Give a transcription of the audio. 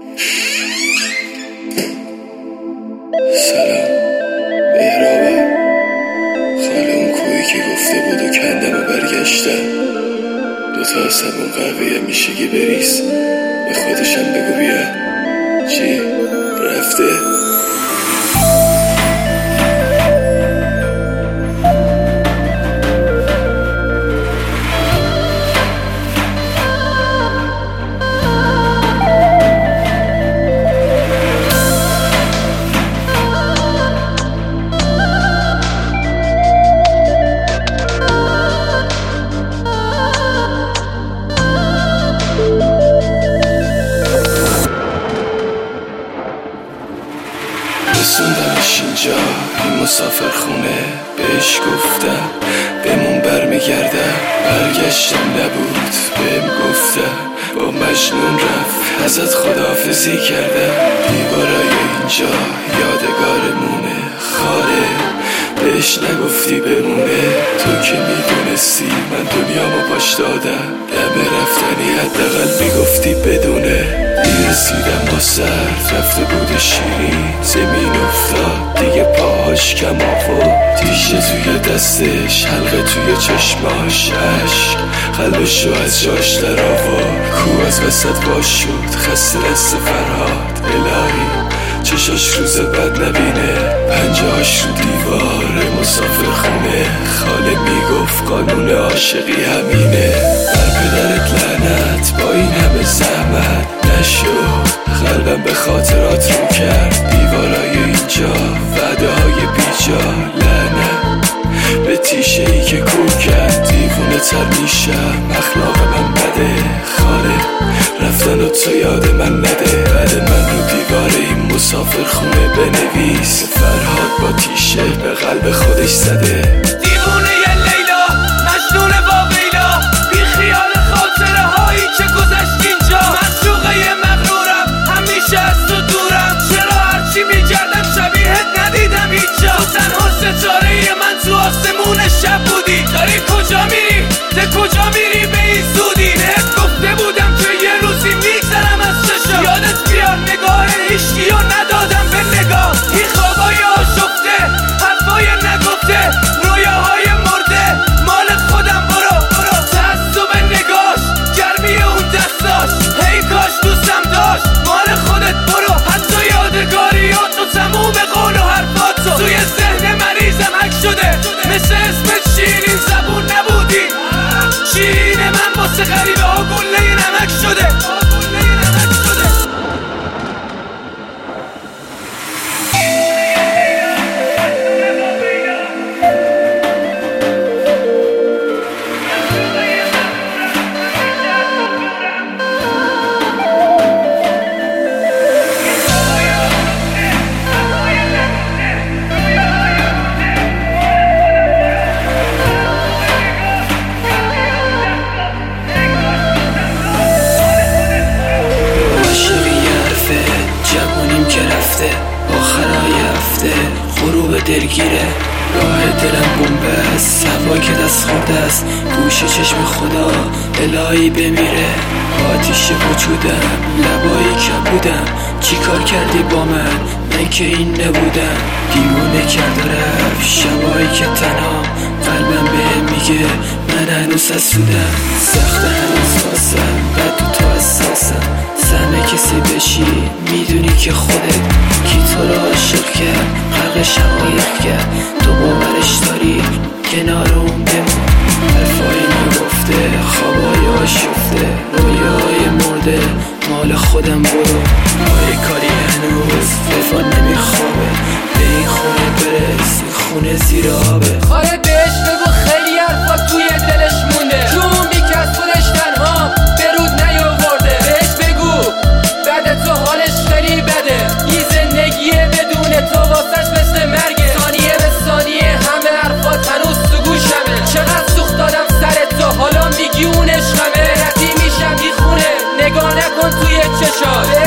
سلام مهرابم، خاله اون کوهی که گفته بود و کندم و برگشتم. دوتا سبون قهوه میشگی بریز، به خودشم بگو بیا. چی؟ رفته؟ رسوندمش اینجا، این مسافر خونه. بهش گفتم بمون برمیگردم، برگشتم نبود بهم گفتم با مجنون رفت، ازت خداحافظی کردم. دیوارای اینجا یادگارمونه، خاله بهش نگفتی بمونه. تو که میدونستی من دنیامو پاش دادم، دم رفتنی حداقل میگفتی بدونه. رسیدم با سر رفته بود شیرین، زمین افتاد دیگه پاهاش کم آورد. تیشه توی دستش، حلقه توی چشماش، عشق قلبشو از جاش در آورد. کوه از وسط باش شد، خسته دست فرهاد. الهی چشاش روز بد نبینه، پنجهاش رو دیوار مسافر خونه. خاله میگفت قانون عاشقی همینه، بر پدرت لعنت با این همه زحمت نشد. قلبم به خاطرات رو کرد، دیوارای اینجا وعده های بیجا. لعنت به تیشه ای که کور کرد، دیوونه تر میشم اخلاق من بده. خاله رفتن و تو یاد من نده، بعد من رو دیوار این مسافر خونه بنویس. فرهاد با تیشه به قلب خودش زده. دیوونه ی لیلا، مجنون واویلا، بی خیال خاطره هایی که گذشت اینجا. معشوقه مغرورم، همیشه از تو دورم. چرا هرچی میگردم شبیهت ندیدم اینجا. تو تنها ستاره من تو آسمون شب بودی. داری کجا میری؟ ده کجا میری به این زودی؟ بهت گفته بودم که یه روزی میگذرم از چشم. یادت بیار نگاه هیچکیو ندادم به نگاه. این خوابای آشفته، حرفای نگفته، رویاهای مرده مال خودم. برو تعصب نگاش، گرمی اون دستاش، هی کاش دوستم داشت مال خودت. برو حتی یادگاریات و تموم قول و حرفاتو توی ذهن مریضم حک شده. مثل اسمت شیرین زبون نبودی، شیرین من واسه غریبه ها گله نمک شده. آخرای هفته غروب دلگیره، راه دلم بمبه است، هوا که دست خورده است، گوش چشم خدا الهی بمیره. آتیش وجودم، لبایی که بودم، چی کار کردی با من که این نبودم. دیوونه کرده رفت شبایی که تنها، قلبم به میگه من هنوز حسودم. سخت هنوز واسم، بد تو حساسم، سهم کسی بشی میدونی که خودت کی تو رو عاشق کرد، غرق شقایق کرد. تو باورش داری کنار اون بمون، حرفایی نگفته، خوابای آشفته، رویای مرده مال خودم. برو پای کاری هنوز وفا نمیخوابه، به این خونه برس، این خونه زیر آبه. خاله بهش بگو خیلی حرفا توی دلش مونده، جون بی که از خودش تنها به رود نیاورده. بهش بگو بعد تو حالش خیلی بده، این زندگیه بدون تو واسش مثل مرگه. ثانیه به ثانیه همه حرفات هنوز تو گوشمه، چقدر سوخت دادم سر تو حالا میگی اون عشقمه. ردی میشم بی خونه، نگاه نکن توی چشات،